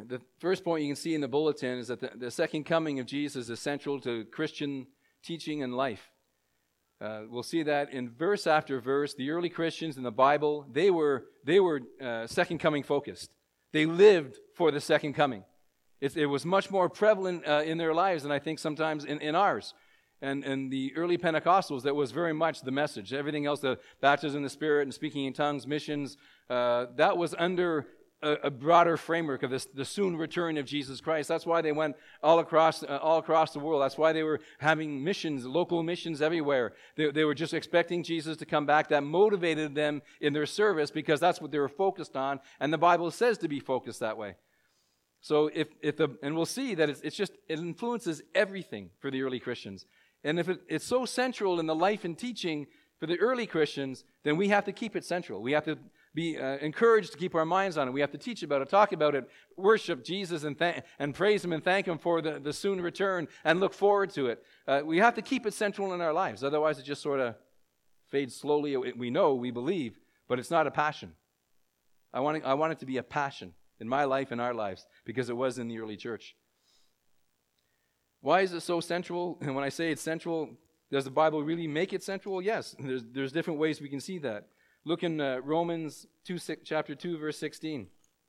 the first point you can see in the bulletin is that the second coming of Jesus is central to Christian teaching and life. We'll see that in verse after verse. The early Christians in the Bible, they were second coming focused. They lived for the second coming. It was much more prevalent in their lives than I think sometimes in ours. And the early Pentecostals, that was very much the message. Everything else, the baptism in the Spirit and speaking in tongues, missions, that was under a broader framework of the soon return of Jesus Christ. That's why they went all across the world. That's why they were having missions, local missions everywhere. They were just expecting Jesus to come back. That motivated them in their service because that's what they were focused on. And the Bible says to be focused that way. So and we'll see that it influences everything for the early Christians. And if it's so central in the life and teaching for the early Christians, then we have to keep it central. We have to be encouraged to keep our minds on it. We have to teach about it, talk about it, worship Jesus and praise Him and thank Him for the soon return and look forward to it. We have to keep it central in our lives. Otherwise, it just sort of fades slowly. We know, we believe, but it's not a passion. I want it to be a passion in my life and our lives because it was in the early church. Why is it so central? And when I say it's central, does the Bible really make it central? Yes, there's different ways we can see that. Look in Romans chapter 2, verse 16.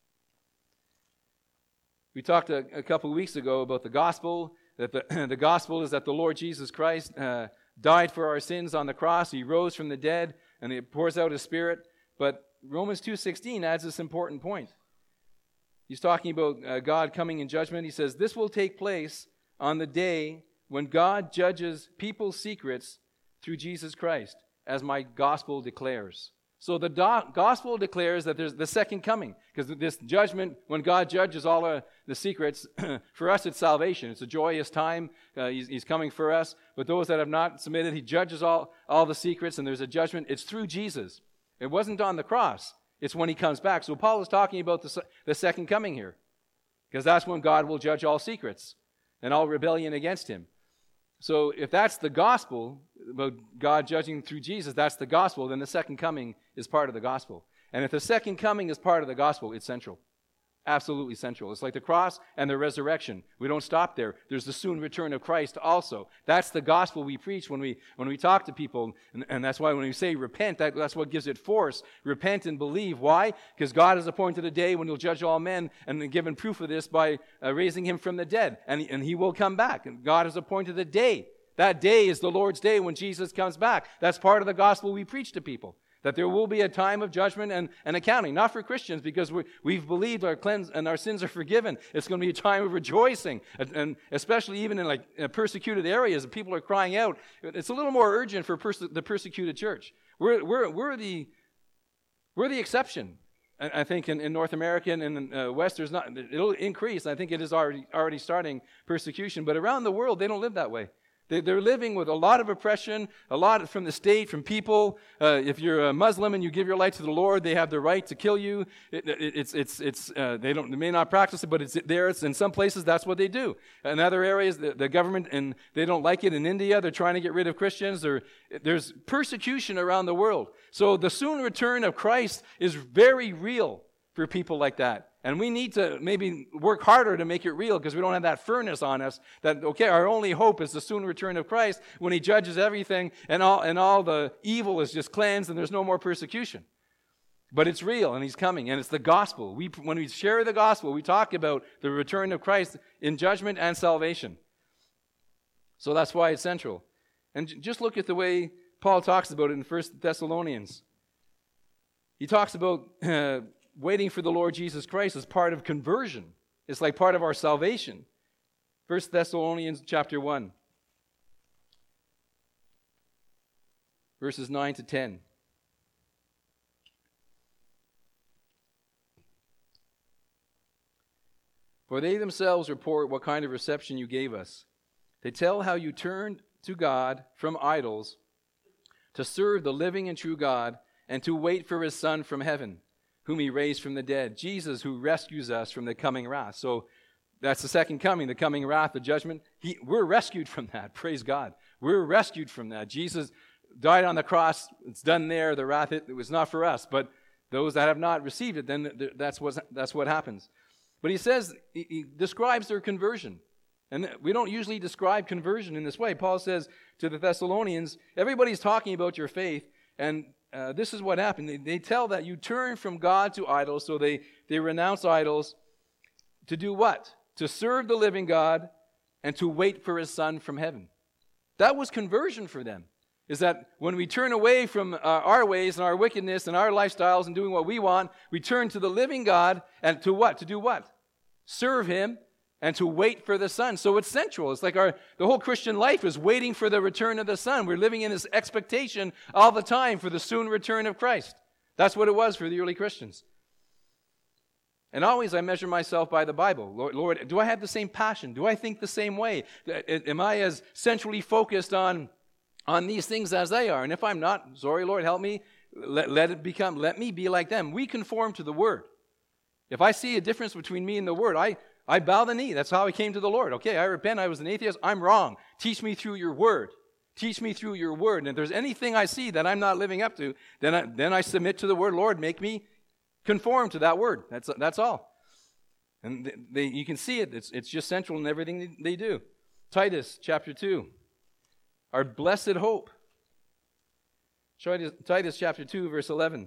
We talked a couple of weeks ago about the gospel, that the gospel is that the Lord Jesus Christ died for our sins on the cross. He rose from the dead, and He pours out His Spirit. But Romans 2:16 adds this important point. He's talking about God coming in judgment. He says, this will take place on the day when God judges people's secrets through Jesus Christ, as my gospel declares. So the gospel declares that there's the second coming, because this judgment, when God judges all the secrets, for us it's salvation. It's a joyous time. He's coming for us. But those that have not submitted, He judges all the secrets, and there's a judgment. It's through Jesus. It wasn't on the cross. It's when He comes back. So Paul is talking about the second coming here, because that's when God will judge all secrets and all rebellion against Him. So if that's the gospel, about God judging through Jesus, that's the gospel, then the second coming is part of the gospel. And if the second coming is part of the gospel, it's central. Absolutely central. It's like the cross and the resurrection. We don't stop there. There's the soon return of Christ also. That's the gospel we preach when we talk to people. And that's why when we say repent, that's what gives it force. Repent and believe. Why? Because God has appointed a day when He'll judge all men, and given proof of this by raising Him from the dead. And He will come back. And God has appointed a day. That day is the Lord's day when Jesus comes back. That's part of the gospel we preach to people. That there will be a time of judgment and accounting. Not for Christians, because we've believed our cleansed and our sins are forgiven. It's going to be a time of rejoicing. And especially even in persecuted areas, people are crying out. It's a little more urgent for the persecuted church. We're the exception. I think in North America and in West, it'll increase. I think it is already starting persecution. But around the world, they don't live that way. They're living with a lot of oppression, a lot from the state, from people. If you're a Muslim and you give your life to the Lord, they have the right to kill you. They may not practice it, but it's there. In some places, that's what they do. In other areas, the government, and they don't like it. In India, they're trying to get rid of Christians. There's persecution around the world. So the soon return of Christ is very real for people like that. And we need to maybe work harder to make it real, because we don't have that furnace on us that, okay, our only hope is the soon return of Christ when He judges everything and all the evil is just cleansed and there's no more persecution. But it's real and He's coming, and it's the gospel. When we share the gospel, we talk about the return of Christ in judgment and salvation. So that's why it's central. And just look at the way Paul talks about it in 1 Thessalonians. He talks about waiting for the Lord Jesus Christ as part of conversion. It's like part of our salvation. 1 Thessalonians chapter 1, verses 9 to 10. For they themselves report what kind of reception you gave us. They tell how you turned to God from idols to serve the living and true God and to wait for His Son from heaven, whom He raised from the dead, Jesus, who rescues us from the coming wrath. So that's the second coming, the coming wrath, the judgment. We're rescued from that, praise God. We're rescued from that. Jesus died on the cross. It's done there. The wrath, it was not for us, but those that have not received it, then that's what happens. But he says, he describes their conversion. And we don't usually describe conversion in this way. Paul says to the Thessalonians, everybody's talking about your faith, and this is what happened. They tell that you turn from God to idols, so they renounce idols to do what? To serve the living God and to wait for his Son from heaven. That was conversion for them, is that when we turn away from our ways and our wickedness and our lifestyles and doing what we want, we turn to the living God and to what? To do what? Serve him and to wait for the Son. So it's central. It's like the whole Christian life is waiting for the return of the Son. We're living in this expectation all the time for the soon return of Christ. That's what it was for the early Christians. And always I measure myself by the Bible. Lord, do I have the same passion? Do I think the same way? Am I as centrally focused on these things as they are? And if I'm not, sorry, Lord, help me. Let me be like them. We conform to the Word. If I see a difference between me and the Word, I bow the knee. That's how I came to the Lord. Okay, I repent. I was an atheist. I'm wrong. Teach me through your Word. Teach me through your Word. And if there's anything I see that I'm not living up to, then I submit to the Word. Lord, make me conform to that Word. That's all. And you can see it. It's just central in everything they do. Titus chapter 2. Our blessed hope. Titus chapter 2, verse 11.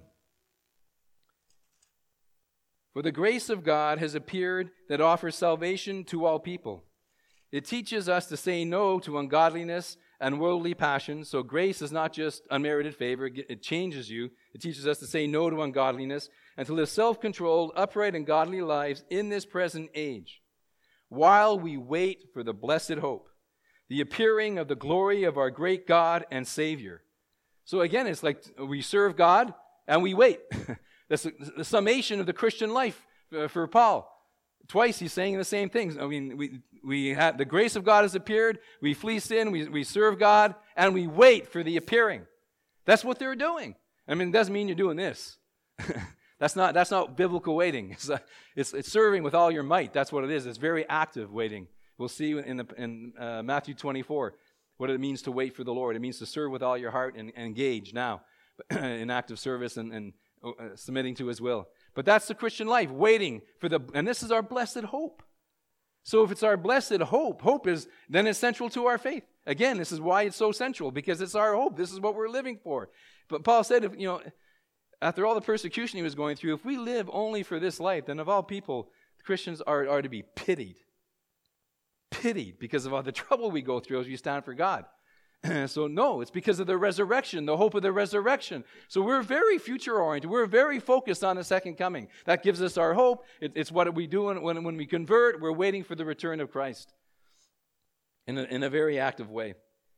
For the grace of God has appeared that offers salvation to all people. It teaches us to say no to ungodliness and worldly passions. So grace is not just unmerited favor. It changes you. It teaches us to say no to ungodliness and to live self-controlled, upright, and godly lives in this present age, while we wait for the blessed hope, the appearing of the glory of our great God and Savior. So again, it's like we serve God and we wait. That's the summation of the Christian life for Paul. Twice he's saying the same things. I mean, we have the grace of God has appeared, we flee sin, we serve God, and we wait for the appearing. That's what they're doing. I mean, it doesn't mean you're doing this. That's not biblical waiting. It's serving with all your might. That's what it is. It's very active waiting. We'll see in Matthew 24 what it means to wait for the Lord. It means to serve with all your heart and engage now in active service and submitting to his will. But that's the Christian life, waiting for and this is our blessed hope. So if it's our blessed hope then it's central to our faith. Again, this is why it's so central, because it's our hope. This is what we're living for. But Paul said, after all the persecution he was going through, if we live only for this life, then of all people, Christians are to be pitied. Pitied because of all the trouble we go through as we stand for God. So no, it's because of the resurrection, the hope of the resurrection. So we're very future-oriented. We're very focused on the second coming. That gives us our hope. It's what we do when we convert. We're waiting for the return of Christ in a very active way.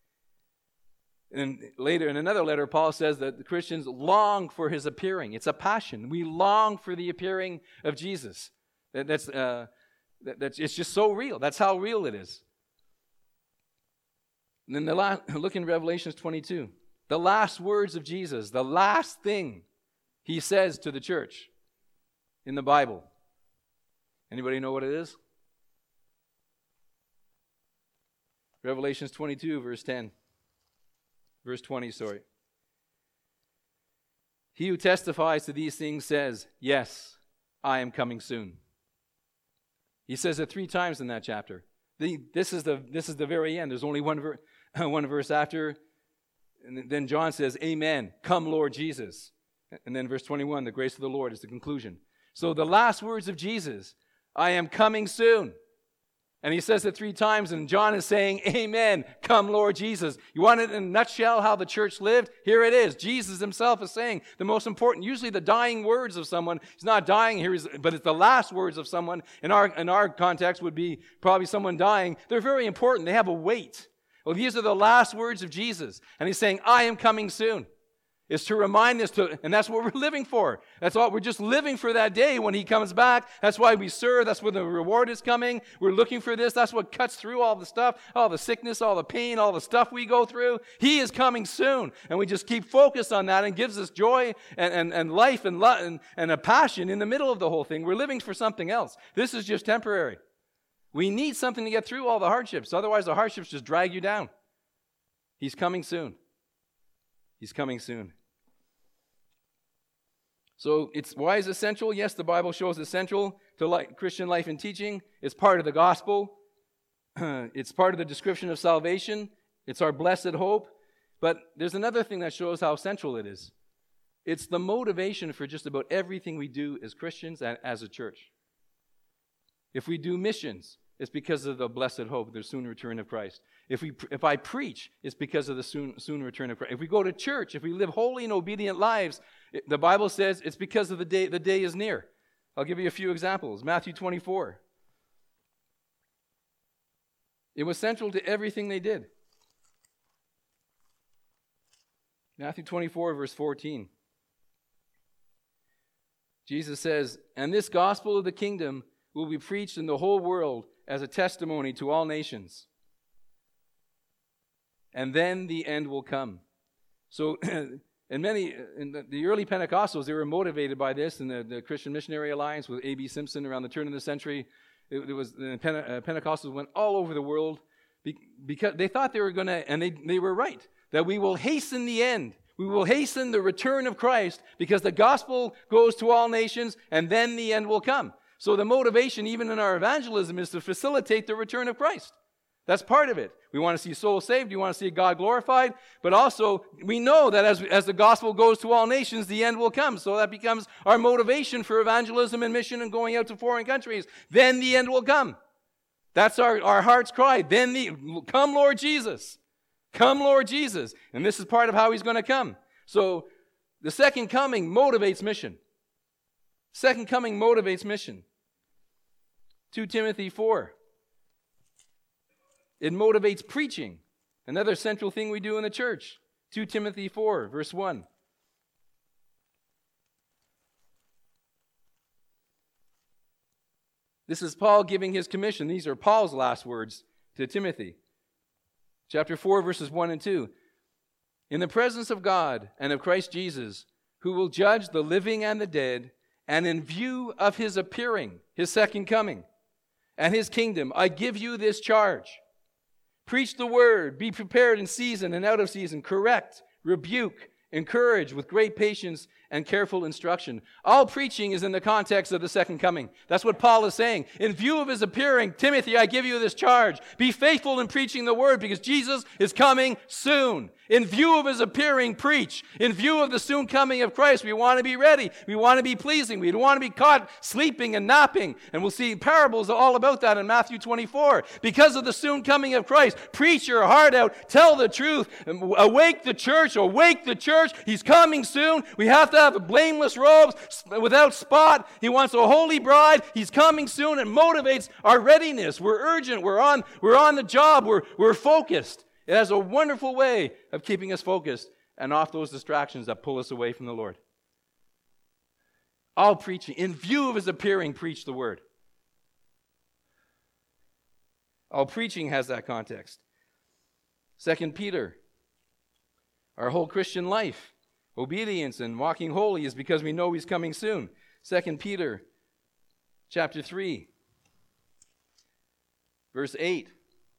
And later, in another letter, Paul says that the Christians long for his appearing. It's a passion. We long for the appearing of Jesus. It's just so real. That's how real it is. And then look in Revelation 22. The last words of Jesus, the last thing he says to the church in the Bible. Anybody know what it is? Revelation 22, verse 10. Verse 20, sorry. He who testifies to these things says, yes, I am coming soon. He says it 3 times in that chapter. This is the very end. There's only one verse after. And then John says, amen, come Lord Jesus. And then verse 21, the grace of the Lord is the conclusion. So the last words of Jesus, I am coming soon. And he says it 3 times, and John is saying, amen, come Lord Jesus. You want it in a nutshell how the church lived? Here it is. Jesus himself is saying the most important, usually the dying words of someone. He's not dying here, but it's the last words of someone. In our context would be probably someone dying. They're very important. They have a weight. Well, these are the last words of Jesus. And he's saying, I am coming soon. It's to remind us and that's what we're living for. That's all. We're just living for that day when he comes back. That's why we serve. That's when the reward is coming. We're looking for this. That's what cuts through all the stuff, all the sickness, all the pain, all the stuff we go through. He is coming soon. And we just keep focused on that and gives us joy and life and a passion in the middle of the whole thing. We're living for something else. This is just temporary. We need something to get through all the hardships. Otherwise, the hardships just drag you down. He's coming soon. He's coming soon. So why is it central? Yes, the Bible shows it's central to Christian life and teaching. It's part of the gospel. It's part of the description of salvation. It's our blessed hope. But there's another thing that shows how central it is. It's the motivation for just about everything we do as Christians and as a church. If we do missions, it's because of the blessed hope, the soon return of Christ. If I preach, it's because of the soon return of Christ. If we go to church, if we live holy and obedient lives, the Bible says it's because of the day is near. I'll give you a few examples. Matthew 24. It was central to everything they did. Matthew 24, verse 14. Jesus says, "And this gospel of the kingdom will be preached in the whole world as a testimony to all nations. And then the end will come." So, in the early Pentecostals, they were motivated by this, and the Christian Missionary Alliance with A.B. Simpson around the turn of the century. Pentecostals went all over the world because they thought they were going to, and they were right, that we will hasten the end. We will hasten the return of Christ because the gospel goes to all nations, and then the end will come. So the motivation, even in our evangelism, is to facilitate the return of Christ. That's part of it. We want to see souls saved. We want to see God glorified. But also, we know that as the gospel goes to all nations, the end will come. So that becomes our motivation for evangelism and mission and going out to foreign countries. Then the end will come. That's our heart's cry. Come, Lord Jesus. Come, Lord Jesus. And this is part of how he's going to come. So the second coming motivates mission. Second coming motivates mission. 2 Timothy 4. It motivates preaching. Another central thing we do in the church. 2 Timothy 4, verse 1. This is Paul giving his commission. These are Paul's last words to Timothy. Chapter 4, verses 1 and 2. "In the presence of God and of Christ Jesus, who will judge the living and the dead, and in view of his appearing, his second coming, and his kingdom, I give you this charge. Preach the word, be prepared in season and out of season, correct, rebuke, encourage with great patience and careful instruction." All preaching is in the context of the second coming. That's what Paul is saying. In view of his appearing, Timothy, I give you this charge. Be faithful in preaching the word because Jesus is coming soon. In view of his appearing, preach. In view of the soon coming of Christ, we want to be ready. We want to be pleasing. We don't want to be caught sleeping and napping. And we'll see parables all about that in Matthew 24. Because of the soon coming of Christ, preach your heart out. Tell the truth. Awake the church. Awake the church. He's coming soon. We have to have blameless robes without spot. He wants a holy bride. He's coming soon. It motivates our readiness. We're urgent. We're on the job. We're focused. It has a wonderful way of keeping us focused and off those distractions that pull us away from the Lord. All preaching, in view of his appearing, preach the word. All preaching has that context. 2 Peter, our whole Christian life, obedience and walking holy is because we know he's coming soon. 2 Peter chapter 3, verse 8.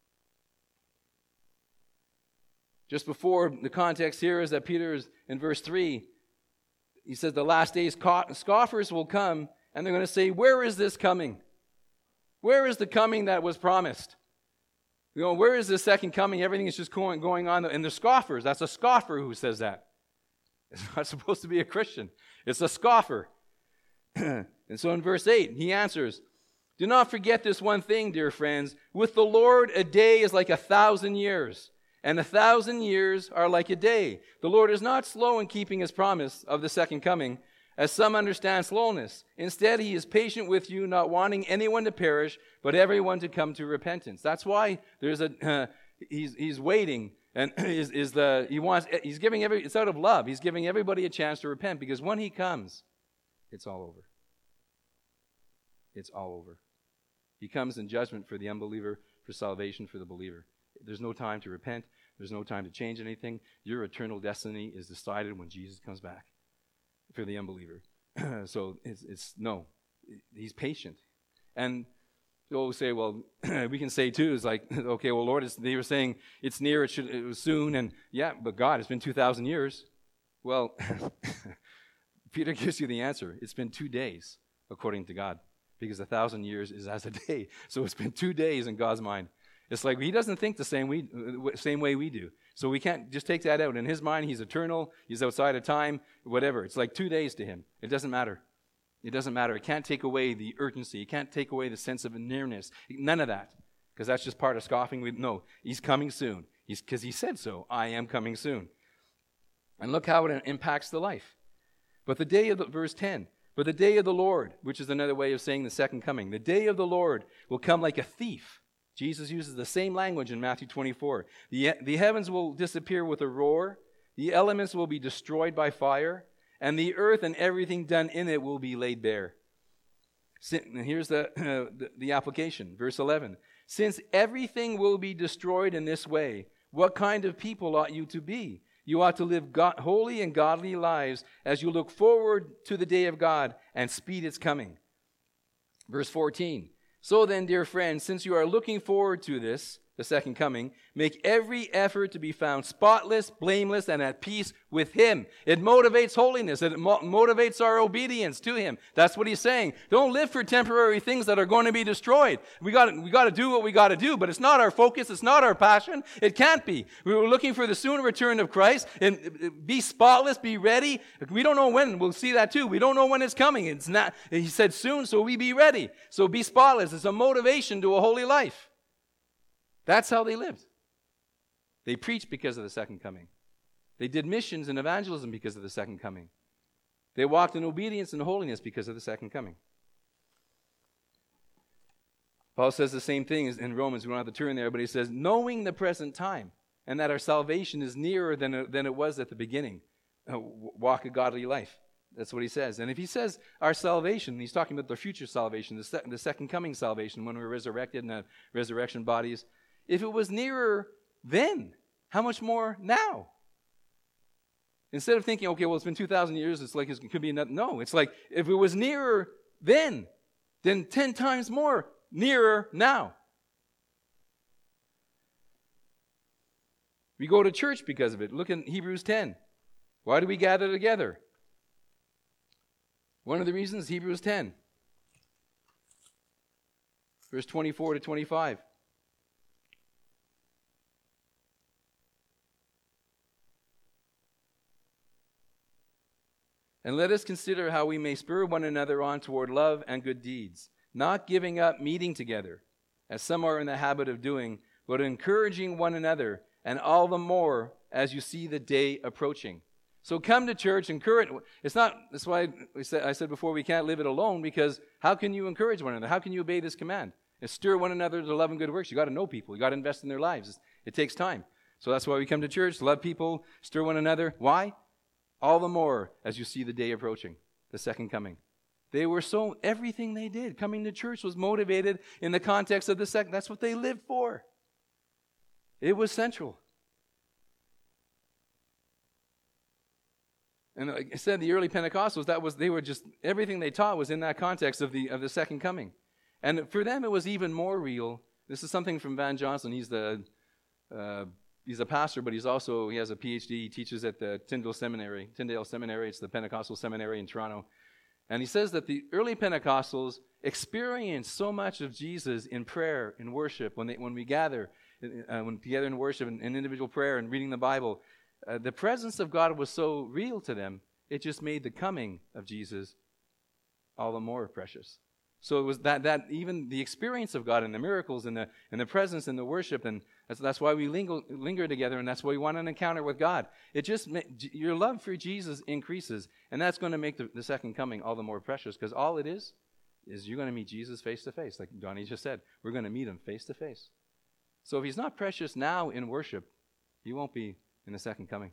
Just before, the context here is that Peter is in verse 3. He says the last days scoffers will come and they're going to say, where is this coming? Where is the coming that was promised? Where is the second coming? Everything is just going on. And the scoffers, that's a scoffer who says that. It's not supposed to be a Christian. It's a scoffer. And so in verse 8, he answers, "Do not forget this one thing, dear friends. With the Lord, a day is like 1,000 years. And 1,000 years are like a day. The Lord is not slow in keeping his promise of the second coming, as some understand slowness. Instead, he is patient with you, not wanting anyone to perish, but everyone to come to repentance." That's why there's he's waiting, and he's giving it's out of love. He's giving everybody a chance to repent, because when he comes, it's all over. It's all over. He comes in judgment for the unbeliever, for salvation for the believer. There's no time to repent. There's no time to change anything. Your eternal destiny is decided when Jesus comes back for the unbeliever. So no, he's patient. And you'll say, well, we can say too, it's like, okay, well, Lord, they were saying it's near, it was soon, and yeah, but God, it's been 2,000 years. Well, Peter gives you the answer. It's been 2 days, according to God, because 1,000 years is as a day. So it's been 2 days in God's mind. It's like he doesn't think the same way we do. So we can't just take that out. In his mind, he's eternal. He's outside of time, whatever. It's like 2 days to him. It doesn't matter. It doesn't matter. It can't take away the urgency. It can't take away the sense of nearness. None of that, because that's just part of scoffing. No, he's coming soon. Because he said so. I am coming soon. And look how it impacts the life. But the day of verse 10, but the day of the Lord, which is another way of saying the second coming, the day of the Lord will come like a thief. Jesus uses the same language in Matthew 24. The heavens will disappear with a roar. The elements will be destroyed by fire. And the earth and everything done in it will be laid bare. Here's the application. Verse 11. Since everything will be destroyed in this way, what kind of people ought you to be? You ought to live holy and godly lives as you look forward to the day of God and speed its coming. Verse 14. So then, dear friends, since you are looking forward to this, the second coming, make every effort to be found spotless, blameless, and at peace with Him. It motivates holiness. It motivates our obedience to Him. That's what He's saying. Don't live for temporary things that are going to be destroyed. We got to do what we got to do, but it's not our focus. It's not our passion. It can't be. We were looking for the soon return of Christ and be spotless, be ready. We don't know when. We'll see that too. We don't know when it's coming. It's not. He said soon, so we be ready. So be spotless. It's a motivation to a holy life. That's how they lived. They preached because of the second coming. They did missions and evangelism because of the second coming. They walked in obedience and holiness because of the second coming. Paul says the same thing in Romans. We don't have to turn there, but he says, knowing the present time and that our salvation is nearer than it was at the beginning. Walk a godly life. That's what he says. And if he says our salvation, he's talking about the future salvation, the second coming salvation when we're resurrected in the resurrection bodies. If it was nearer then, how much more now? Instead of thinking, okay, well, it's been 2,000 years, it's like it could be another. No, it's like if it was nearer then 10 times more nearer now. We go to church because of it. Look in Hebrews 10. Why do we gather together? One of the reasons, Hebrews 10, verse 24 to 25. And let us consider how we may spur one another on toward love and good deeds, not giving up meeting together, as some are in the habit of doing, but encouraging one another, and all the more as you see the day approaching. So come to church, encourage. That's why I said before, we can't live it alone, because how can you encourage one another? How can you obey this command? And stir one another to love and good works. You got to know people. You got to invest in their lives. It takes time. So that's why we come to church, love people, stir one another. Why? All the more as you see the day approaching, the second coming. Everything they did, coming to church, was motivated in the context of the second. That's what they lived for. It was central. And like I said, the early Pentecostals, everything they taught was in that context of the second coming. And for them, it was even more real. This is something from Van Johnson. He's a pastor, but he has a PhD. He teaches at the Tyndale Seminary. It's the Pentecostal seminary in Toronto. And he says that the early Pentecostals experienced so much of Jesus in prayer, in worship, when we gather, together in worship and in individual prayer and reading the Bible. The presence of God was so real to them, it just made the coming of Jesus all the more precious. So it was that even the experience of God and the miracles and the presence and the worship, and that's why we linger together, and that's why we want an encounter with God. Your love for Jesus increases, and that's going to make the second coming all the more precious, because all it is you're going to meet Jesus face to face, like Donnie just said. We're going to meet Him face to face. So if He's not precious now in worship, He won't be in the second coming.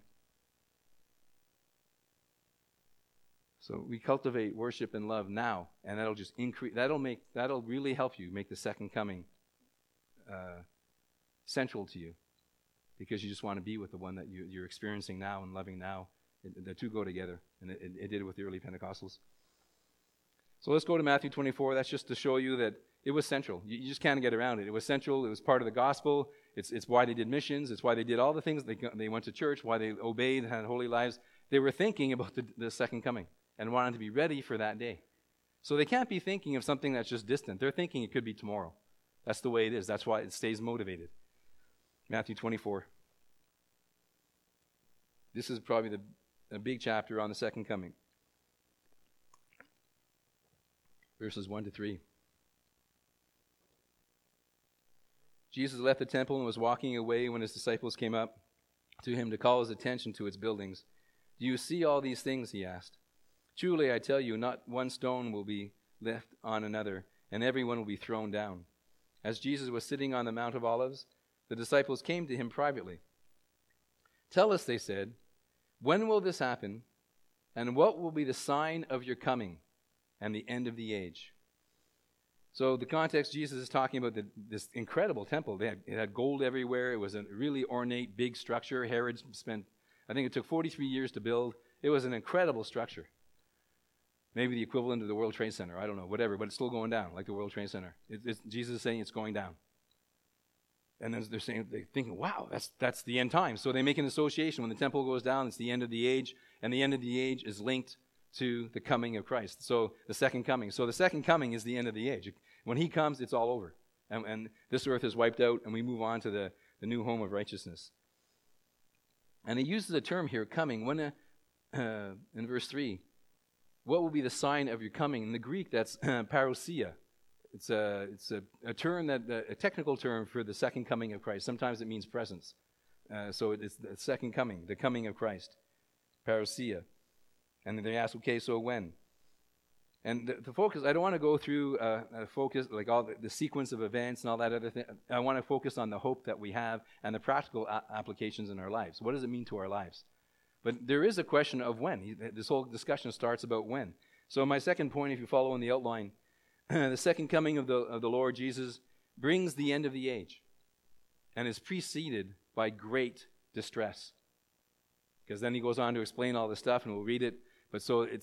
So we cultivate worship and love now, and that'll just increase. That'll really help you make the second coming central to you, because you just want to be with the one that you're experiencing now and loving now. The two go together, and it did it with the early Pentecostals. So let's go to Matthew 24. That's just to show you that it was central. You just can't get around it. It was central. It was part of the gospel. It's why they did missions. It's why they did all the things. They went to church, why they obeyed, had holy lives. They were thinking about the second coming. and wanting to be ready for that day. So they can't be thinking of something that's just distant. They're thinking it could be tomorrow. That's the way it is. That's why it stays motivated. Matthew 24. This is probably a big chapter on the second coming. Verses 1 to 3. Jesus left the temple and was walking away when his disciples came up to him to call his attention to its buildings. Do you see all these things? He asked. Truly, I tell you, not one stone will be left on another, and everyone will be thrown down. As Jesus was sitting on the Mount of Olives, the disciples came to him privately. Tell us, they said, when will this happen, and what will be the sign of your coming and the end of the age? So the context, Jesus is talking about this incredible temple. It had gold everywhere. It was a really ornate, big structure. Herod spent, I think it took 43 years to build. It was an incredible structure. Maybe the equivalent of the World Trade Center. I don't know, whatever, but it's still going down, like the World Trade Center. Jesus is saying it's going down. And then they're thinking, wow, that's the end time. So they make an association. When the temple goes down, it's the end of the age, and the end of the age is linked to the coming of Christ. So the second coming. So the second coming is the end of the age. When he comes, it's all over. And this earth is wiped out, and we move on to the new home of righteousness. And he uses a term here, coming. When in verse 3, what will be the sign of your coming? In the Greek, that's parousia. It's a term a technical term for the second coming of Christ. Sometimes it means presence. So it's the second coming, the coming of Christ, parousia. And they ask, okay, so when? And the focus, I don't want to go through a focus, like all the sequence of events and all that other thing. I want to focus on the hope that we have and the practical applications in our lives. What does it mean to our lives? But there is a question of when. This whole discussion starts about when. So my second point, if you follow in the outline, the second coming of the Lord Jesus brings the end of the age and is preceded by great distress. Because then he goes on to explain all this stuff, and we'll read it. But so it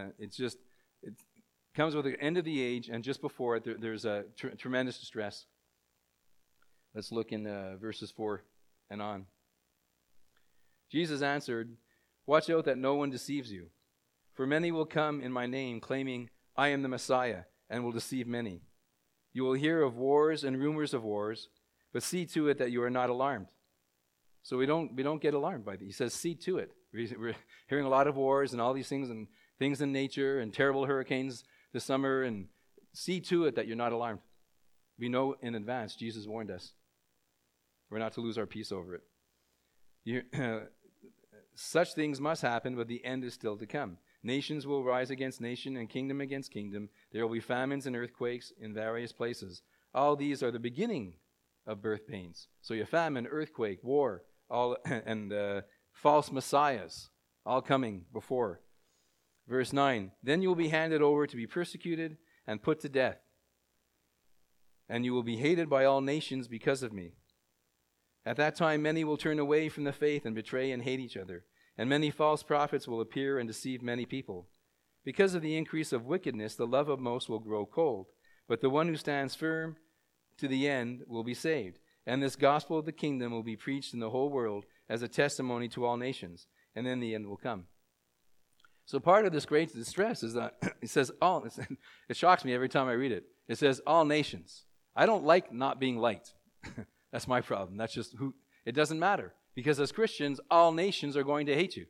comes with the end of the age, and just before it, there's a tremendous distress. Let's look in verses 4 and on. Jesus answered, "Watch out that no one deceives you. For many will come in my name, claiming, 'I am the Messiah,' and will deceive many. You will hear of wars and rumors of wars, but see to it that you are not alarmed." So we don't get alarmed by it. He says, see to it. We're hearing a lot of wars and all these things and things in nature and terrible hurricanes this summer, and see to it that you're not alarmed. We know in advance, Jesus warned us. We're not to lose our peace over it. Such things must happen, but the end is still to come. Nations will rise against nation and kingdom against kingdom. There will be famines and earthquakes in various places. All these are the beginning of birth pains. So you have famine, earthquake, war, all and false messiahs, all coming before. Verse 9, then you will be handed over to be persecuted and put to death. And you will be hated by all nations because of me. At that time, many will turn away from the faith and betray and hate each other. And many false prophets will appear and deceive many people. Because of the increase of wickedness, the love of most will grow cold. But the one who stands firm to the end will be saved. And this gospel of the kingdom will be preached in the whole world as a testimony to all nations. And then the end will come. So part of this great distress is that it says all. It shocks me every time I read it. It says all nations. I don't like not being liked. That's my problem. That's just who. It doesn't matter. Because as Christians, all nations are going to hate you.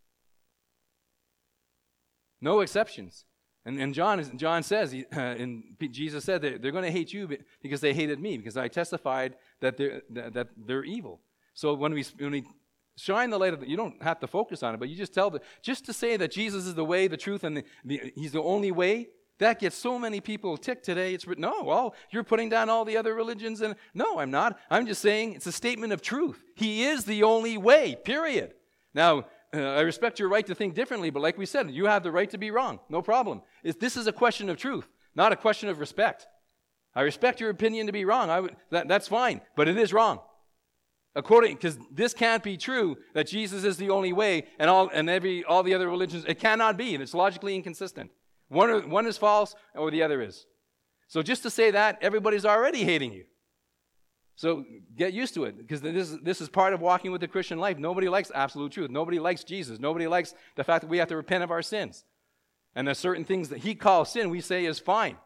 No exceptions. And John says, Jesus said that they're going to hate you because they hated me, because I testified that they're evil. So when we shine the light of you don't have to focus on it, but you just just to say that Jesus is the way, the truth, and he's the only way, that gets so many people ticked today. It's written, no, well, you're putting down all the other religions. And no, I'm not. I'm just saying it's a statement of truth. He is the only way, period. Now, I respect your right to think differently, but like we said, you have the right to be wrong. No problem. This is a question of truth, not a question of respect. I respect your opinion to be wrong. That's fine, but it is wrong. Because this can't be true that Jesus is the only way, and all the other religions, it cannot be, and it's logically inconsistent. One is false, or the other is. So just to say that, everybody's already hating you. So get used to it, because this is part of walking with the Christian life. Nobody likes absolute truth. Nobody likes Jesus. Nobody likes the fact that we have to repent of our sins. And there's certain things that he calls sin we say is fine.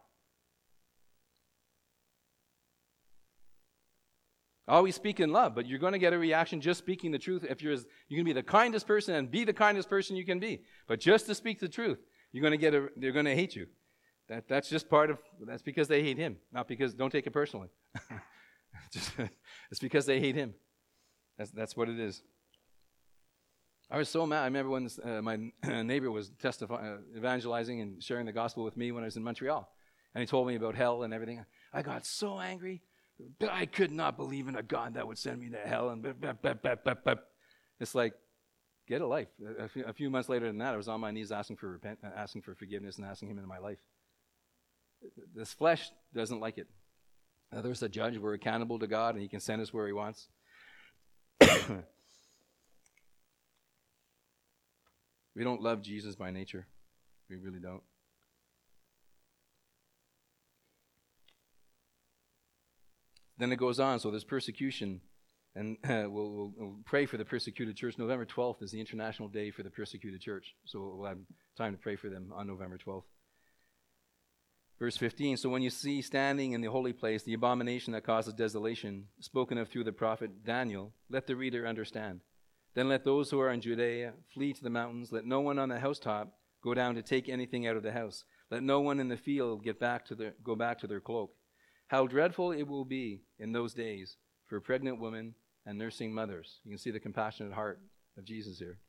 Always speak in love, but you're going to get a reaction just speaking the truth. If you can be the kindest person and be the kindest person you can be. But just to speak the truth, they're going to hate you. That's just that's because they hate him. Not because, don't take it personally. It's because they hate him. That's what it is. I was so mad. I remember when my neighbor was evangelizing and sharing the gospel with me when I was in Montreal. And he told me about hell and everything. I got so angry. I could not believe in a God that would send me to hell. And it's like, get a life. A few months later than that, I was on my knees asking for forgiveness and asking him into my life. This flesh doesn't like it. There's a judge. We're accountable to God, and he can send us where he wants. We don't love Jesus by nature. We really don't. Then it goes on. So there's persecution, and we'll pray for the persecuted church. November 12th is the International Day for the Persecuted Church. So we'll have time to pray for them on November 12th. Verse 15, so when you see standing in the holy place the abomination that causes desolation, spoken of through the prophet Daniel, let the reader understand. Then let those who are in Judea flee to the mountains. Let no one on the housetop go down to take anything out of the house. Let no one in the field go back to their cloak. How dreadful it will be in those days for pregnant women and nursing mothers. You can see the compassionate heart of Jesus here.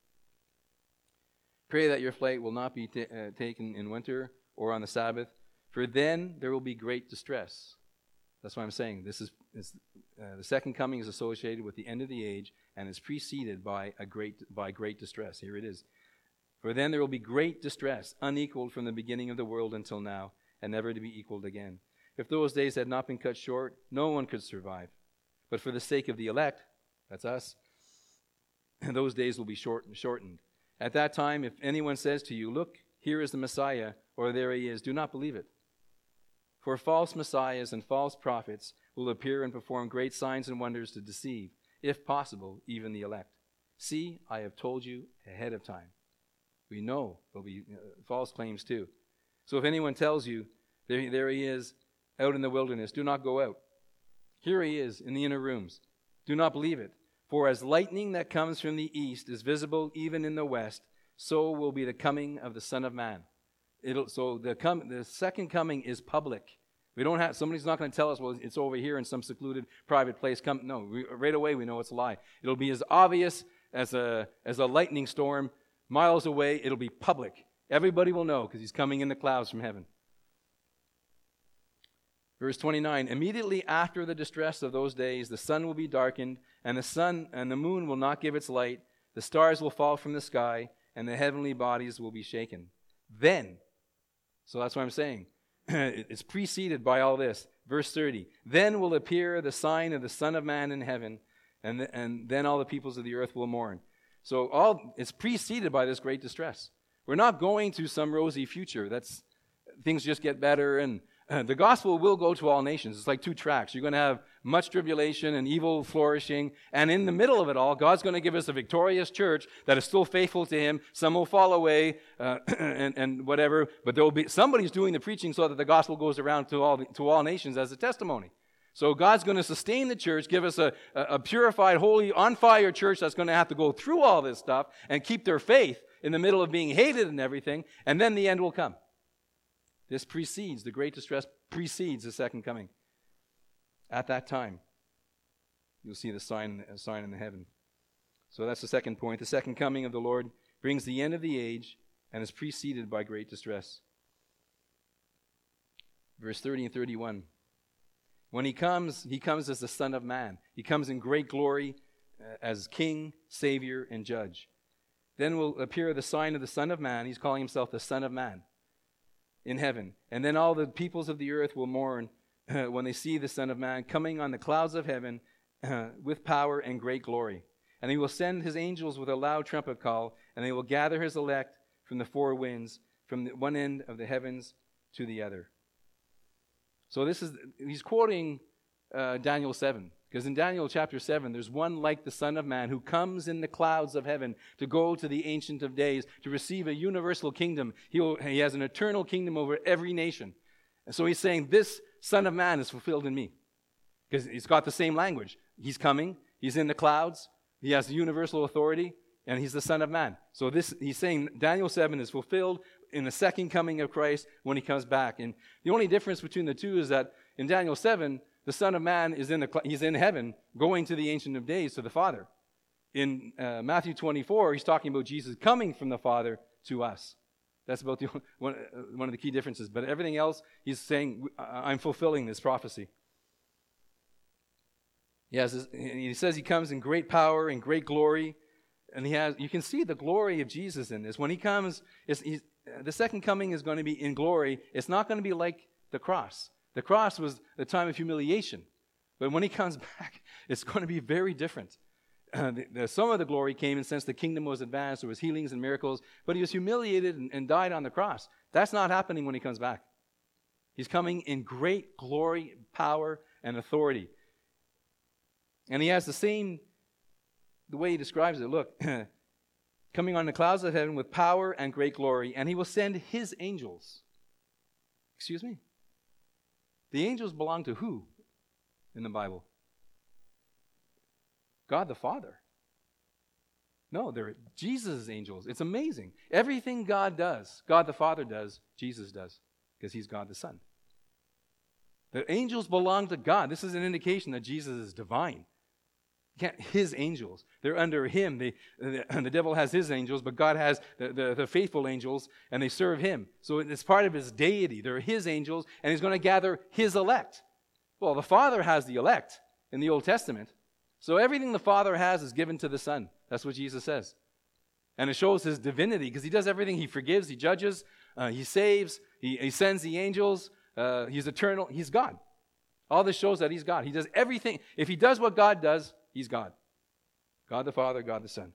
Pray that your flight will not be taken in winter or on the Sabbath, for then there will be great distress. That's what I'm saying. The second coming is associated with the end of the age and is preceded by great distress. Here it is. For then there will be great distress, unequaled from the beginning of the world until now, and never to be equaled again. If those days had not been cut short, no one could survive. But for the sake of the elect, that's us, those days will be shortened. At that time, if anyone says to you, look, here is the Messiah, or there he is, do not believe it. For false messiahs and false prophets will appear and perform great signs and wonders to deceive, if possible, even the elect. See, I have told you ahead of time. We know there'll be false claims too. So if anyone tells you, there he is out in the wilderness, do not go out. Here he is in the inner rooms. Do not believe it. For as lightning that comes from the east is visible even in the west, so will be the coming of the Son of Man. The second coming is public. Somebody's not going to tell us, well, it's over here in some secluded private place. Right away we know it's a lie. It'll be as obvious as a lightning storm miles away. It'll be public. Everybody will know because he's coming in the clouds from heaven. Verse 29, immediately after the distress of those days, the sun will be darkened, and the moon will not give its light. The stars will fall from the sky, and the heavenly bodies will be shaken. Then, so that's what I'm saying. It's preceded by all this. Verse 30, then will appear the sign of the Son of Man in heaven, and then all the peoples of the earth will mourn. So it's preceded by this great distress. We're not going to some rosy future. Things just get better, and the gospel will go to all nations. It's like two tracks. You're going to have much tribulation and evil flourishing. And in the middle of it all, God's going to give us a victorious church that is still faithful to him. Some will fall away and whatever. But somebody's doing the preaching so that the gospel goes around to all nations as a testimony. So God's going to sustain the church, give us a purified, holy, on-fire church that's going to have to go through all this stuff and keep their faith in the middle of being hated and everything. And then the end will come. The great distress precedes the second coming. At that time, you'll see the sign in the heaven. So that's the second point. The second coming of the Lord brings the end of the age and is preceded by great distress. Verse 30 and 31. When he comes as the Son of Man. He comes in great glory as King, Savior, and Judge. Then will appear the sign of the Son of Man. He's calling himself the Son of Man in heaven. And then all the peoples of the earth will mourn when they see the Son of Man coming on the clouds of heaven with power and great glory. And he will send his angels with a loud trumpet call, and they will gather his elect from the four winds, from the one end of the heavens to the other. So he's quoting Daniel 7. Because in Daniel chapter 7, there's one like the Son of Man who comes in the clouds of heaven to go to the Ancient of Days, to receive a universal kingdom. He has an eternal kingdom over every nation. And so he's saying, this Son of Man is fulfilled in me. Because he's got the same language. He's coming, he's in the clouds, he has the universal authority, and he's the Son of Man. So he's saying Daniel 7 is fulfilled in the second coming of Christ when he comes back. And the only difference between the two is that in Daniel 7, the Son of Man is he's in heaven, going to the Ancient of Days, to the Father. In Matthew 24, he's talking about Jesus coming from the Father to us. That's about one of the key differences. But everything else, he's saying, I'm fulfilling this prophecy. He says he comes in great power and great glory. And you can see the glory of Jesus in this. When he comes, the second coming is going to be in glory. It's not going to be like the cross. The cross was the time of humiliation. But when he comes back, it's going to be very different. Some of the glory came in since the kingdom was advanced. There was healings and miracles. But he was humiliated and died on the cross. That's not happening when he comes back. He's coming in great glory, power, and authority. And he has the way he describes it, look, coming on the clouds of heaven with power and great glory, and he will send his angels. Excuse me? The angels belong to who in the Bible? God the Father. No, they're Jesus' angels. It's amazing. Everything God does, God the Father does, Jesus does, because he's God the Son. The angels belong to God. This is an indication that Jesus is divine. His angels. They're under him. The devil has his angels, but God has the faithful angels, and they serve him. So it's part of his deity. They're his angels, and he's going to gather his elect. Well, the Father has the elect in the Old Testament. So everything the Father has is given to the Son. That's what Jesus says. And it shows his divinity, because he does everything. He forgives, he judges, he saves, he sends the angels. He's eternal. He's God. All this shows that he's God. He does everything. If he does what God does, he's God. God the Father, God the Son.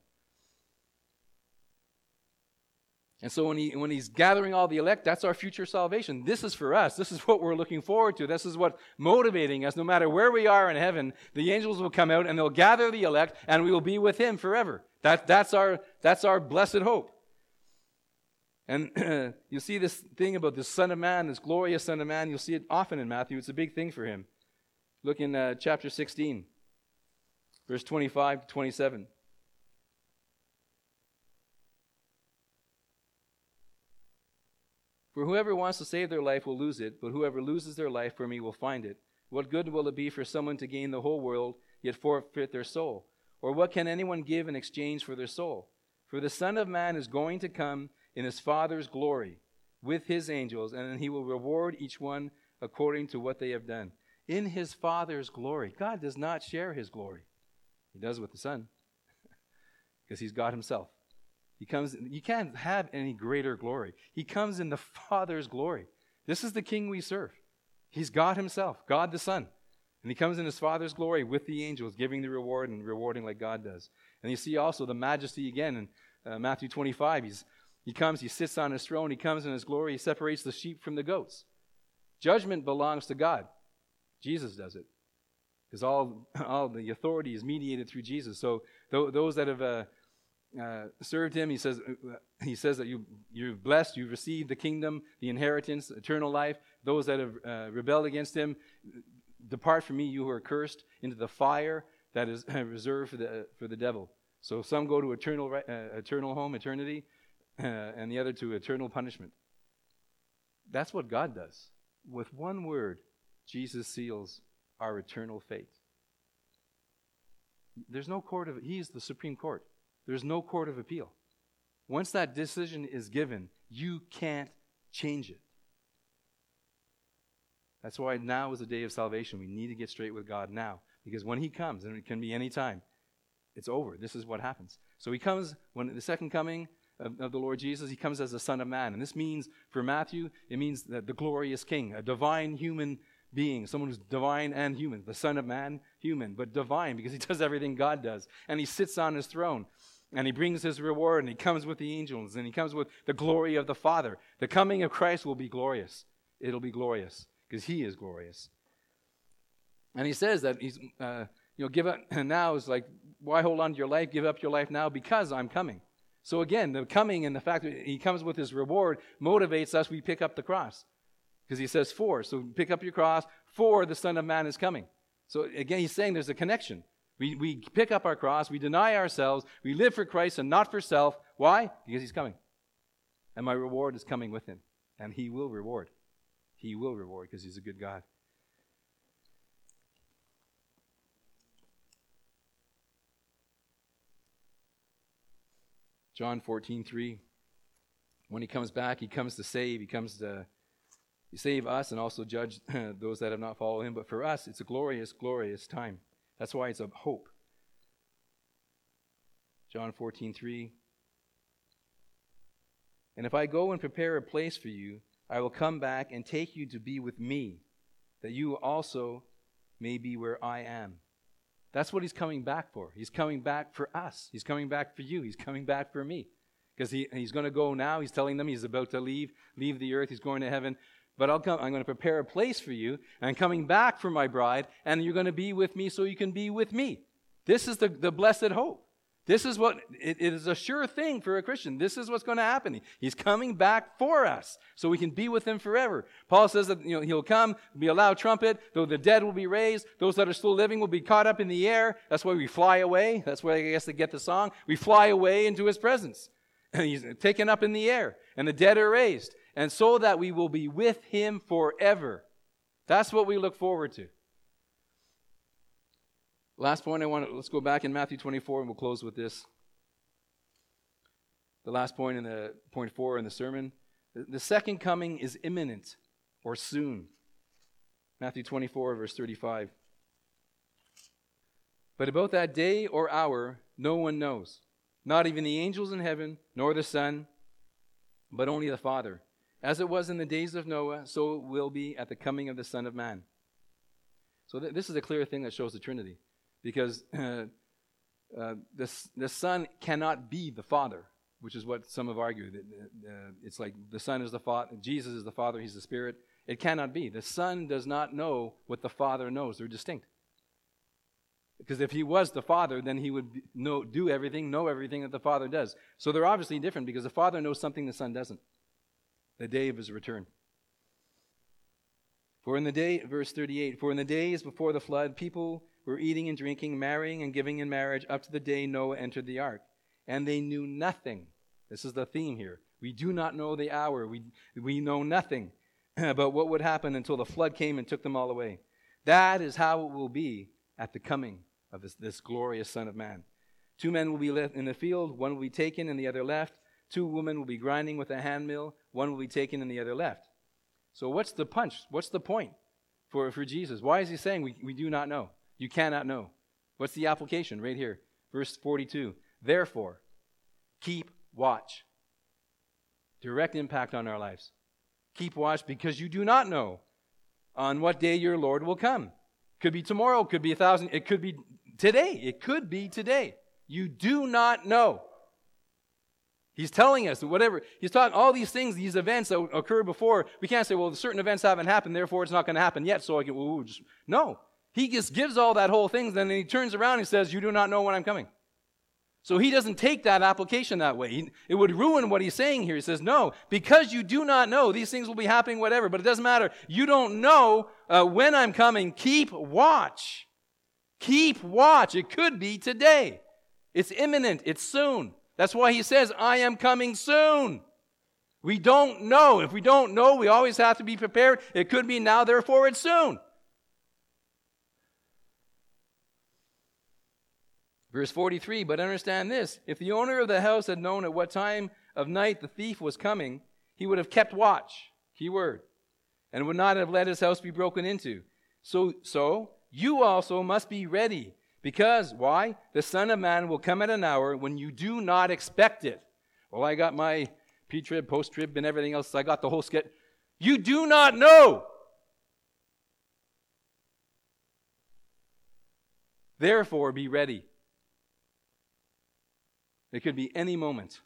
And so when he's gathering all the elect, that's our future salvation. This is for us. This is what we're looking forward to. This is what's motivating us. No matter where we are in heaven, the angels will come out and they'll gather the elect, and we will be with him forever. That's our blessed hope. And you see this thing about this Son of Man, this glorious Son of Man. You'll see it often in Matthew. It's a big thing for him. Look in chapter 16. Verse 25 to 27. For whoever wants to save their life will lose it, but whoever loses their life for me will find it. What good will it be for someone to gain the whole world, yet forfeit their soul? Or what can anyone give in exchange for their soul? For the Son of Man is going to come in his Father's glory with his angels, and then he will reward each one according to what they have done. In his Father's glory. God does not share his glory. He does with the Son, because he's God himself. He comes. You can't have any greater glory. He comes in the Father's glory. This is the King we serve. He's God himself, God the Son. And he comes in his Father's glory with the angels, giving the reward and rewarding like God does. And you see also the majesty again in Matthew 25. He comes, he sits on his throne, he comes in his glory, he separates the sheep from the goats. Judgment belongs to God. Jesus does it. Because all the authority is mediated through Jesus. So those that have served him, he says that you're blessed, you've received the kingdom, the inheritance, eternal life. Those that have rebelled against him, depart from me, you who are cursed, into the fire that is reserved for the devil. So some go to eternal home, eternity, and the other to eternal punishment. That's what God does. With one word, Jesus seals our eternal fate. There's no he is the Supreme Court. There's no court of appeal. Once that decision is given, you can't change it. That's why now is the day of salvation. We need to get straight with God now. Because when he comes, and it can be any time, it's over. This is what happens. So he comes, when the second coming of the Lord Jesus, he comes as the Son of Man. And this means, for Matthew, it means that the glorious King, a divine human being, someone who's divine and human. The Son of Man, human, but divine, because he does everything God does. And he sits on his throne, and he brings his reward, and he comes with the angels, and he comes with the glory of the Father. The coming of Christ will be glorious. It'll be glorious, because he is glorious. And he says that give up now is like, why hold on to your life? Give up your life now because I'm coming. So again, the coming and the fact that he comes with his reward motivates us. We pick up the cross because he says for. So pick up your cross, for the Son of Man is coming. So again, he's saying there's a connection. We pick up our cross, we deny ourselves, we live for Christ and not for self. Why? Because he's coming. And my reward is coming with him. And he will reward. He will reward because he's a good God. John 14:3. When he comes back, he comes to save. He comes to save us and also judge those that have not followed him. But for us, it's a glorious, glorious time. That's why it's a hope. John 14:3. And if I go and prepare a place for you, I will come back and take you to be with me, that you also may be where I am. That's what he's coming back for. He's coming back for us. He's coming back for you. He's coming back for me. Because he's going to go now. He's telling them he's about to leave the earth. He's going to heaven. But I'm going to prepare a place for you. And I'm coming back for my bride. And you're going to be with me so you can be with me. This is the blessed hope. This is what, it is a sure thing for a Christian. This is what's going to happen. He's coming back for us so we can be with him forever. Paul says that he'll come, be a loud trumpet, though the dead will be raised, those that are still living will be caught up in the air. That's why we fly away. That's why I guess they get the song. We fly away into his presence. He's taken up in the air, and the dead are raised, and so that we will be with him forever. That's what we look forward to. Last point let's go back in Matthew 24 and we'll close with this. The last point in the point 4 in the sermon. The second coming is imminent or soon. Matthew 24 verse 35. But about that day or hour, no one knows. Not even the angels in heaven, nor the Son, but only the Father. As it was in the days of Noah, so it will be at the coming of the Son of Man. So this is a clear thing that shows the Trinity. Because the Son cannot be the Father, which is what some have argued. It's like the Son is the Father, Jesus is the Father, he's the Spirit. It cannot be. The Son does not know what the Father knows. They're distinct. Because if he was the Father, then he would know everything that the Father does. So they're obviously different because the Father knows something the Son doesn't. The day of his return. Verse 38, for in the days before the flood, people were eating and drinking, marrying and giving in marriage up to the day Noah entered the ark. And they knew nothing. This is the theme here. We do not know the hour. We know nothing about what would happen until the flood came and took them all away. That is how it will be at the coming of this glorious Son of Man. 2 men will be left in the field, one will be taken and the other left. 2 women will be grinding with a handmill, one will be taken and the other left. So what's the punch? What's the point for Jesus? Why is he saying we do not know? You cannot know. What's the application? Right here. Verse 42. Therefore, keep watch. Direct impact on our lives. Keep watch because you do not know on what day your Lord will come. Could be tomorrow, could be 1,000, it could be today. It could be today. You do not know. He's telling us whatever. He's talking all these things, these events that occurred before. We can't say, well, certain events haven't happened, therefore it's not going to happen yet. So I can, no. He just gives all that whole thing, then he turns around and says, you do not know when I'm coming. So he doesn't take that application that way. It would ruin what he's saying here. He says, no, because you do not know, these things will be happening, whatever, but it doesn't matter. You don't know when I'm coming. Keep watch. Keep watch. It could be today. It's imminent. It's soon. That's why he says, I am coming soon. We don't know. If we don't know, we always have to be prepared. It could be now, therefore it's soon. Verse 43, but understand this, if the owner of the house had known at what time of night the thief was coming, he would have kept watch, key word, and would not have let his house be broken into. So you also must be ready, because, why? The Son of Man will come at an hour when you do not expect it. Well, I got my pre-trib, post-trib, and everything else. I got the whole sketch. You do not know. Therefore, be ready. It could be any moment.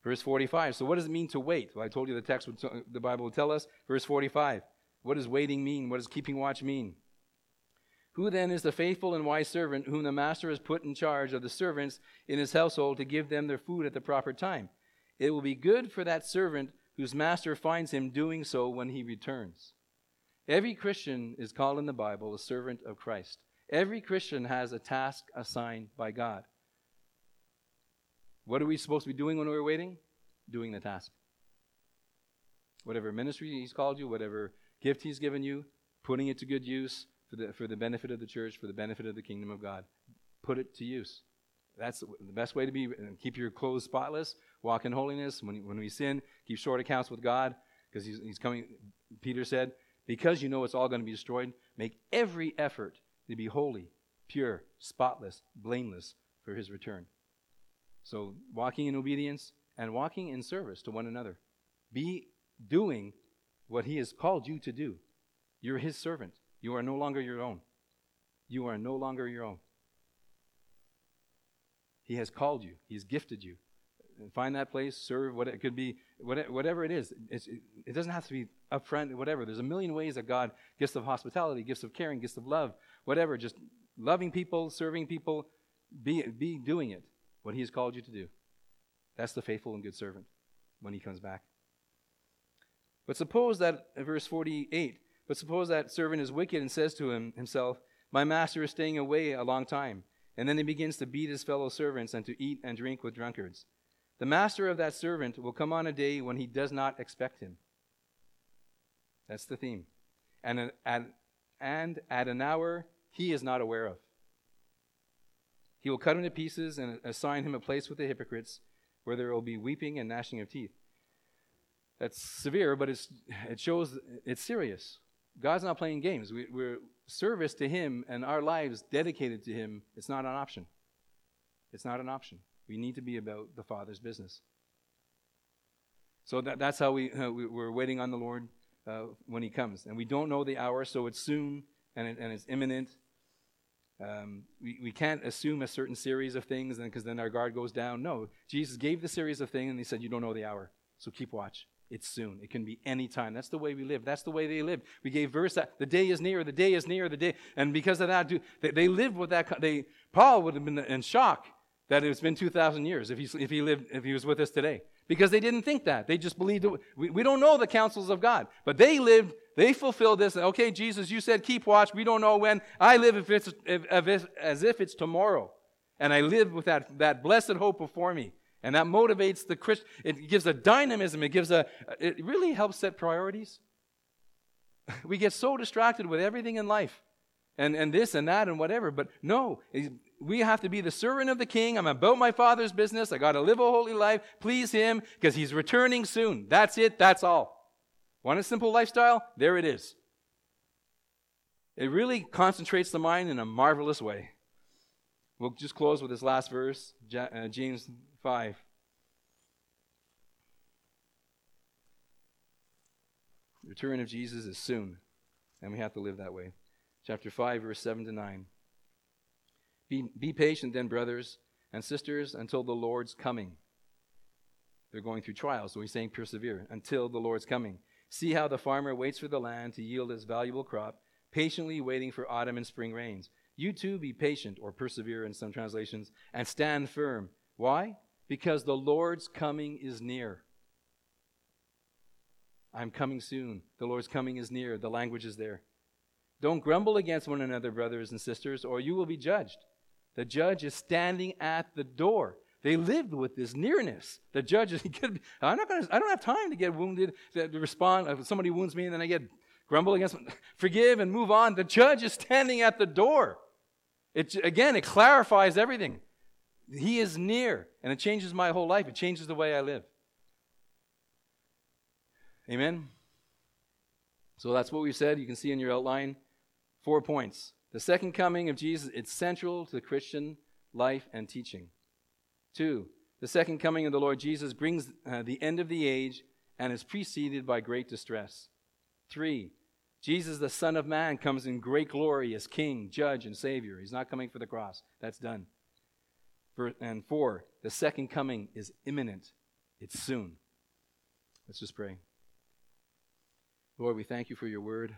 Verse 45. So what does it mean to wait? Well, I told you the Bible will tell us. Verse 45. What does waiting mean? What does keeping watch mean? Who then is the faithful and wise servant whom the master has put in charge of the servants in his household to give them their food at the proper time? It will be good for that servant whose master finds him doing so when he returns. Every Christian is called in the Bible a servant of Christ. Every Christian has a task assigned by God. What are we supposed to be doing when we're waiting? Doing the task. Whatever ministry he's called you, whatever gift he's given you, putting it to good use for the benefit of the church, for the benefit of the kingdom of God. Put it to use. That's the best way to be. Keep your clothes spotless. Walk in holiness. When we sin, keep short accounts with God, because he's coming. Peter said, because you know it's all going to be destroyed, make every effort to be holy, pure, spotless, blameless for his return. So walking in obedience and walking in service to one another. Be doing what he has called you to do. You're his servant. You are no longer your own. You are no longer your own. He has called you. He has gifted you. Find that place, serve, what it could be, whatever it is. It doesn't have to be upfront, whatever. There's a million ways that God, gifts of hospitality, gifts of caring, gifts of love, whatever. Just loving people, serving people, be doing it, what he has called you to do. That's the faithful and good servant when he comes back. But suppose that, verse 48, but suppose that servant is wicked and says to himself, my master is staying away a long time. And then he begins to beat his fellow servants and to eat and drink with drunkards. The master of that servant will come on a day when he does not expect him. That's the theme. And at an hour he is not aware of. He will cut him to pieces and assign him a place with the hypocrites, where there will be weeping and gnashing of teeth. That's severe, but it shows it's serious. God's not playing games. We're service to him and our lives dedicated to him. It's not an option. It's not an option. We need to be about the Father's business. So that's how we're waiting on the Lord when he comes. And we don't know the hour, so it's soon and it's imminent. We can't assume a certain series of things because then our guard goes down. No, Jesus gave the series of things and he said, you don't know the hour, so keep watch. It's soon. It can be any time. That's the way we live. That's the way they lived. We gave verse that the day is near, the day is near, the day. And because of that, they lived with that. Paul would have been in shock that it's been 2,000 years if he was with us today. Because they didn't think that. They just believed it. We don't know the counsels of God. But they lived, they fulfilled this. Okay, Jesus, you said keep watch. We don't know when. I live as if it's tomorrow. And I live with that blessed hope before me. And that motivates the Christian. It gives a dynamism. It really helps set priorities. We get so distracted with everything in life. And this and that and whatever. But no, we have to be the servant of the King. I'm about my Father's business. I got to live a holy life, please him, because he's returning soon. That's it. That's all. Want a simple lifestyle? There it is. It really concentrates the mind in a marvelous way. We'll just close with this last verse, James 5. The return of Jesus is soon, and we have to live that way. Chapter 5, verse 7 to 9. Be patient then, brothers and sisters, until the Lord's coming. They're going through trials, so he's saying persevere until the Lord's coming. See how the farmer waits for the land to yield its valuable crop, patiently waiting for autumn and spring rains. You too be patient, or persevere in some translations, and stand firm. Why? Because the Lord's coming is near. I'm coming soon. The Lord's coming is near. The language is there. Don't grumble against one another, brothers and sisters, or you will be judged. The judge is standing at the door. They lived with this nearness. The judge is, I don't have time to get wounded, to respond. If somebody wounds me and then I get grumble against them, forgive and move on. The judge is standing at the door. It clarifies everything. He is near, and it changes my whole life. It changes the way I live. Amen? So that's what we said. You can see in your outline 4 points. The second coming of Jesus, it's central to the Christian life and teaching. 2, the second coming of the Lord Jesus brings the end of the age and is preceded by great distress. 3, Jesus, the Son of Man, comes in great glory as King, Judge, and Savior. He's not coming for the cross. That's done. And 4, the second coming is imminent. It's soon. Let's just pray. Lord, we thank you for your word.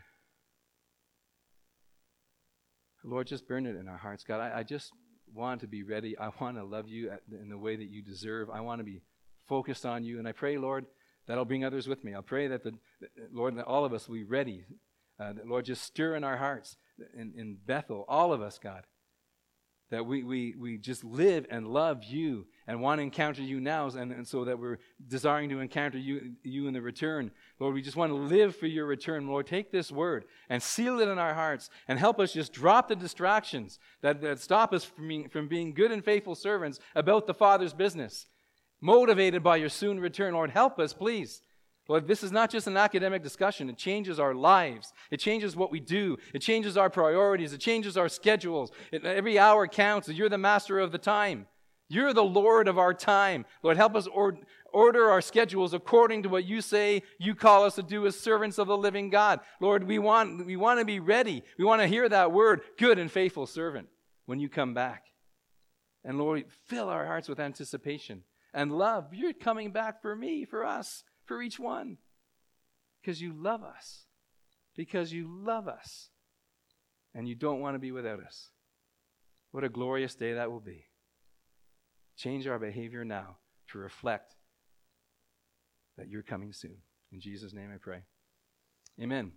Lord, just burn it in our hearts. God, I just want to be ready. I want to love you in the way that you deserve. I want to be focused on you. And I pray, Lord, that I'll bring others with me. I'll pray that, Lord, that all of us will be ready. That, Lord, just stir in our hearts in Bethel, all of us, God, that we just live and love you and want to encounter you now, and so that we're desiring to encounter you in the return. Lord, we just want to live for your return. Lord, take this word and seal it in our hearts and help us just drop the distractions that stop us from being good and faithful servants about the Father's business, motivated by your soon return. Lord, help us, please. Lord, this is not just an academic discussion. It changes our lives. It changes what we do. It changes our priorities. It changes our schedules. Every hour counts. You're the master of the time. You're the Lord of our time. Lord, help us order our schedules according to what you say you call us to do as servants of the living God. Lord, we want to be ready. We want to hear that word, good and faithful servant, when you come back. And Lord, fill our hearts with anticipation and love. You're coming back for me, for us, for each one, because you love us, and you don't want to be without us. What a glorious day that will be. Change our behavior now to reflect that you're coming soon. In Jesus' name I pray. Amen.